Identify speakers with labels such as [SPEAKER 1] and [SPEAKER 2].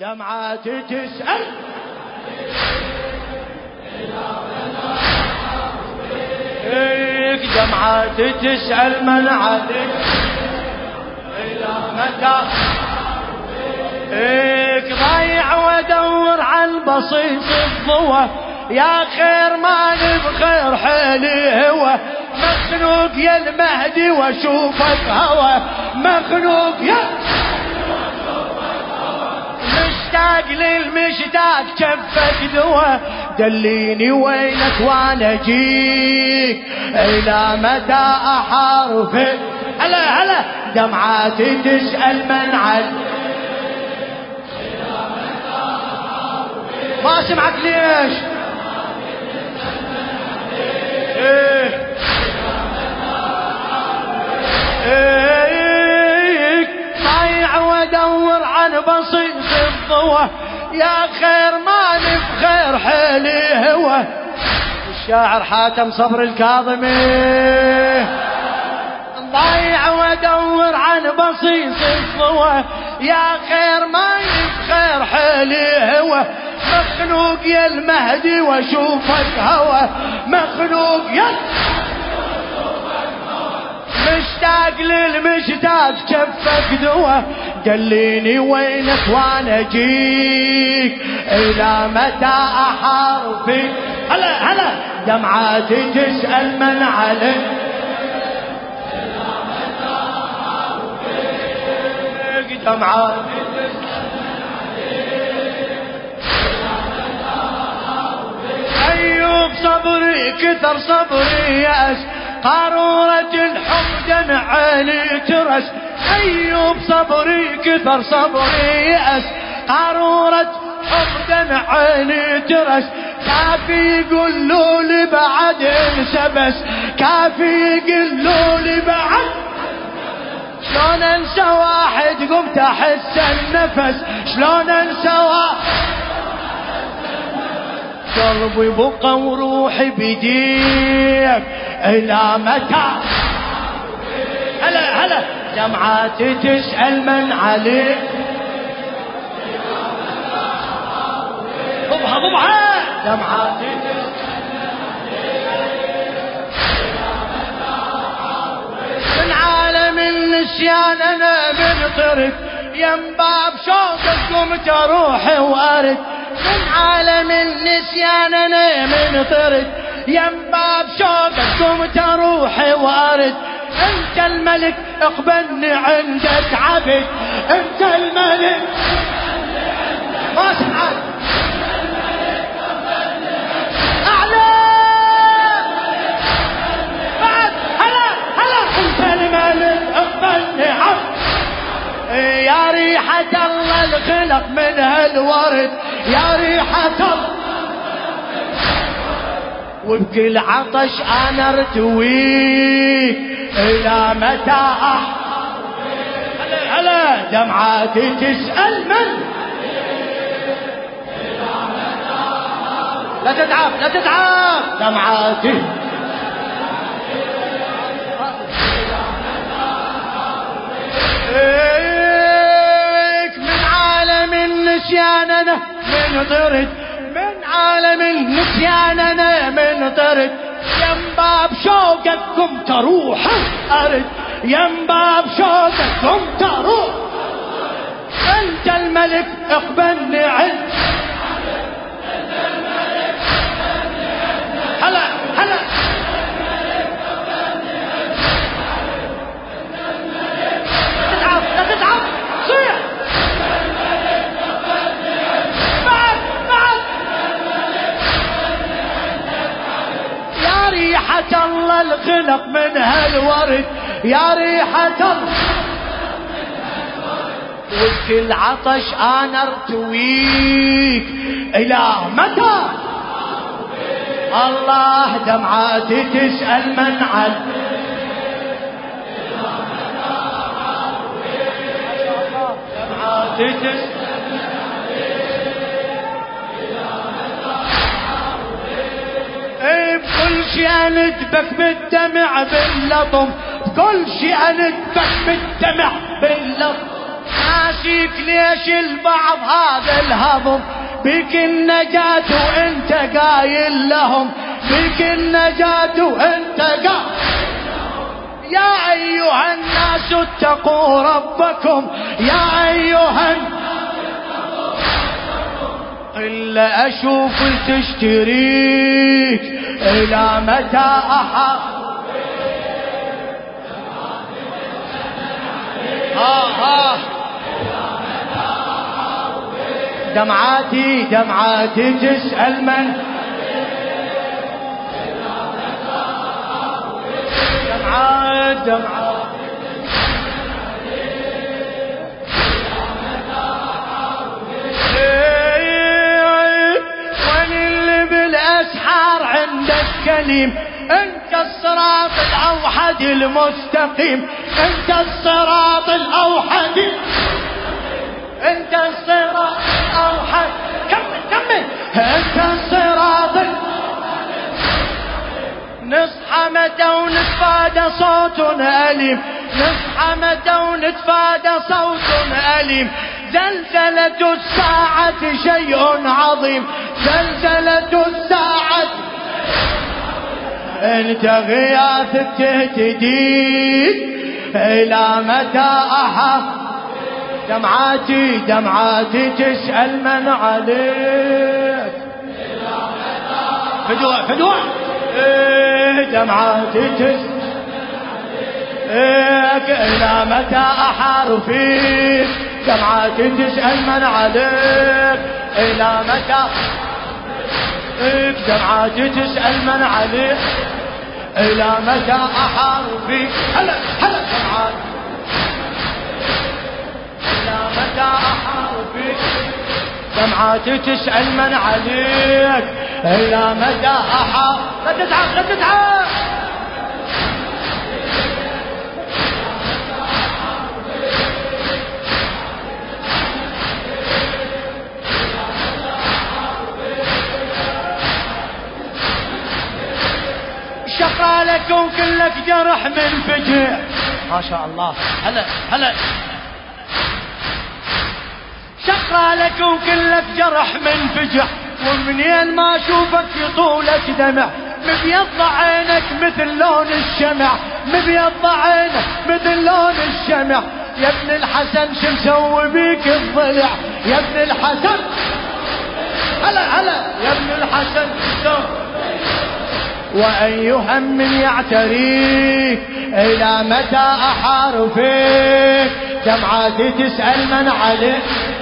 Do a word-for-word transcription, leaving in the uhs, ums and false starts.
[SPEAKER 1] دمعاتي تسأل إيك دمعاتي تسأل من عدك إلى متى إيك ضايع وادور عن بصيص الضوى يا خير ماني بخير حيلي هو مخنوق يا المهدي واشوفك هوى مخنوق يا مشتاق للمشتاق شفك دوا دليني وينك وانا اجيك الى متى احارفك هلا هلا دمعاتي تسأل من عد ما سمعت ليش ايه ايه ضايع وادور عن بصيص الضوى يا خير ماني بخير حيلي هو الشاعر حاتم صبر الكاظمي ضايع وادور عن بصيص الضوى يا خير ماني بخير حيلي هو مخنوق يا المهدي واشوفك هوى مخنوق يا مشتاق للمشتاق شفك دوا دليني وينك وانا اجيك الى متى احارفك هلا هلا دمعاتي تسأل من عليك الى متى احارفك دمعاتي تسأل من عليك الى متى احارفك ايوب صبري كثر صبري يأس قارورة الحب دمع عيني ترس أيوب صبري كثر صبري يأس قارورة حب دمع عيني ترس كافي يقولوا لي بعد انسى بس كافي يقولوا لي بعد شلون انسى واحد قمت احس النفس شلون انسى واحد قلبي بقى وروحي بيديك إلى متى هلا هلا دمعاتي تسأل من عليك ضبها ضبها دمعاتي تسأل من عليك من عالم النسيان أنا منطرد ينباب شوقك قمت أروح وأرد من عالم النسيان أنا منطرد ينباب شوقك قمت اروح وارد انت الملك اقبلني عندك عبد انت الملك ما سمعت اعلى بعد هلا هلا انت الملك اقبلني عبد يا ريحة الله الخلق من هالورد يا ريحة الله وبكل عطش انا ارتويك الى متى هلا هلا دمعاتي تسأل من لا تتعب لا تتعب دمعاتي من عالم النسيان انا من طرد من عالم النسيان انا من طرد ينباب شوقك قمت اروح ارد ينباب شوقك قمت اروح انت الملك اقبلني عند هلا هلا لا تتعب لا تتعب صيح ريحة الله الخلق من هالورد يا ريحة الله وبكل عطش انا ارتويك الى متى الله دمعاتي تسأل من عد دمعاتي تسأل بكل شي أندبك بالدمع باللطم بكل شي أندبك بالدمع باللطم ناسيك ليش البعض هذا الهضم، بك النجاة وانت قايل لهم، بك النجاة وانت قايل. يا أيها الناس اتقوا ربكم، يا أيها الناس إلا أشوف تشتريك إلى متى أحب. ها ها دمعاتي دمعاتي تسأل من، دمعات دمعات وين اللي بالأسحار عندك كليم، انت الصراط الأوحد المستقيم، انت الصراط الأوحد، انت الصراط الأوحد. كمل كمل. انت الصراط الأوحد. نصحى متى ونتفادى صوت أليم، نصحى متى ونتفادى صوت أليم. زلزلة الساعة شيء عظيم، زلزلة الساعة. انت غياث تهتدي إلى متى أحب. دمعاتي دمعاتي تسأل من عليك، فدوة فدوة. إيه دمعاتي تسأل إلى متى أحار فيك، دمعاتي تسأل من عليك إلى متى. إيه دمعاتي تسأل من عليك إلى متى أحار فيك. هلا هلا دمعاتي إلى متى أحار فيك، دمعاتي تسأل من عليك إلى متى أحار. لا تتعب لا تتعب. شقى لكم كلك جرح من فجع. ما شاء الله. هلا هلا. شقى لكم كلك جرح من فجع، ومنين ما اشوفك يطولك دمع. مبيض عينك مثل لون الشمع، مبيض عينك مثل لون الشمع. يا ابن الحسن شو مسوي بيك الضلع، يا ابن الحسن. هلا هلا. يا ابن الحسن شو. وأي هم يعتريك إلى متى أحار فيك، دمعاتي تسأل من عليك.